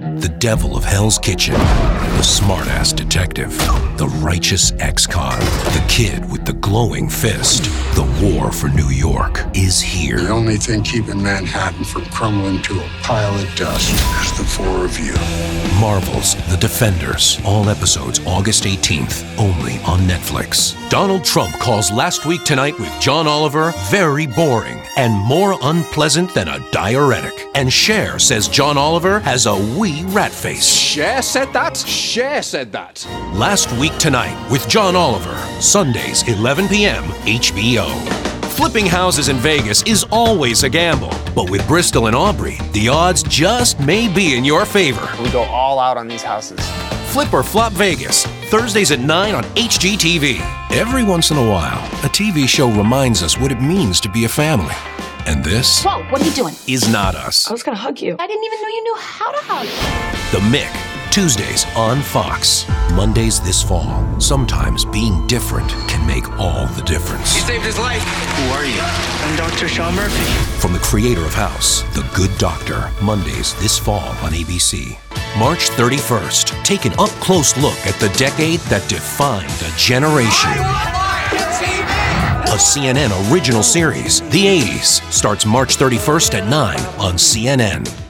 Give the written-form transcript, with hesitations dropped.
The devil of Hell's Kitchen, the smart-ass detective, the righteous ex-con, the kid with the glowing fist. The war for New York is here. The only thing keeping Manhattan from crumbling to a pile of dust is the four of you. Marvel's The Defenders. All episodes August 18th, only on Netflix. Donald Trump calls Last Week Tonight with John Oliver very boring and more unpleasant than a diuretic. And Cher says John Oliver has a wee rat face. Cher said that? Cher said that. Last Week Tonight with John Oliver. Sundays, 11 p.m., HBO. Flipping houses in Vegas is always a gamble. But with Bristol and Aubrey, the odds just may be in your favor. We go all out on these houses. Flip or Flop Vegas, Thursdays at 9 on HGTV. Every once in a while, a TV show reminds us what it means to be a family. And this Whoa, what are you doing? is not us. I was gonna hug you. I didn't even know you knew how to hug. The Mick, Tuesdays on Fox. Mondays this fall. Sometimes being different can make all the difference. You saved his life. Who are you? I'm Dr. Sean Murphy. From the creator of House, The Good Doctor. Mondays this fall on ABC. March 31st. Take an up-close look at the decade that defined a generation. A CNN original series, The 80s, starts March 31st at 9 on CNN.